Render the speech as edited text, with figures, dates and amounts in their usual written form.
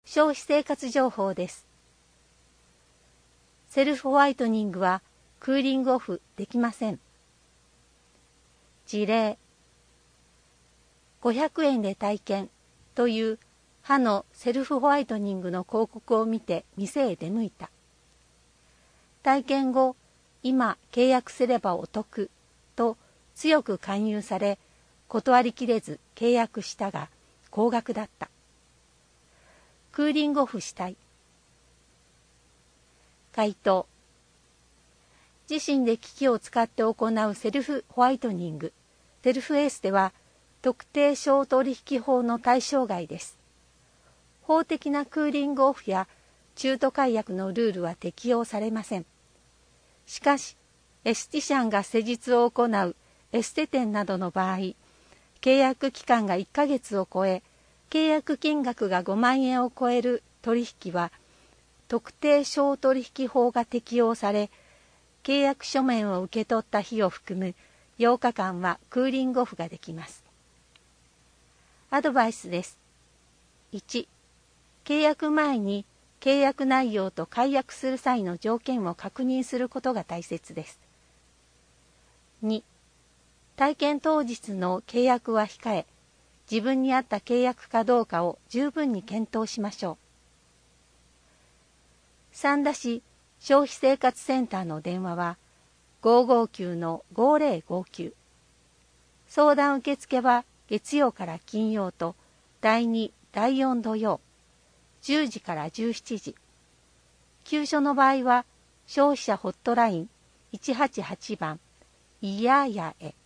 消費生活情報です。セルフホワイトニングはクーリングオフできません。事例、500円で体験という歯のセルフホワイトニングの広告を見て店へ出向いた。体験後、今契約すればお得と強く勧誘され、断りきれず契約したが高額だった。クーリングオフしたい。回答。自身で機器を使って行うセルフホワイトニング、セルフエースでは特定商取引法の対象外です。法的なクーリングオフや中途解約のルールは適用されません。しかし、エスティシャンが施術を行うエステ店などの場合、契約期間が1ヶ月を超え、契約金額が5万円を超える取引は、特定商取引法が適用され、契約書面を受け取った日を含む8日間はクーリングオフができます。アドバイスです。1、契約前に契約内容と解約する際の条件を確認することが大切です。2、体験当日の契約は控え、自分に合った契約かどうかを十分に検討しましょう。三田市消費生活センターの電話は559-5059。相談受付は月曜から金曜と第2、第4土曜、10時から17時。急所の場合は消費者ホットライン188番いややへ。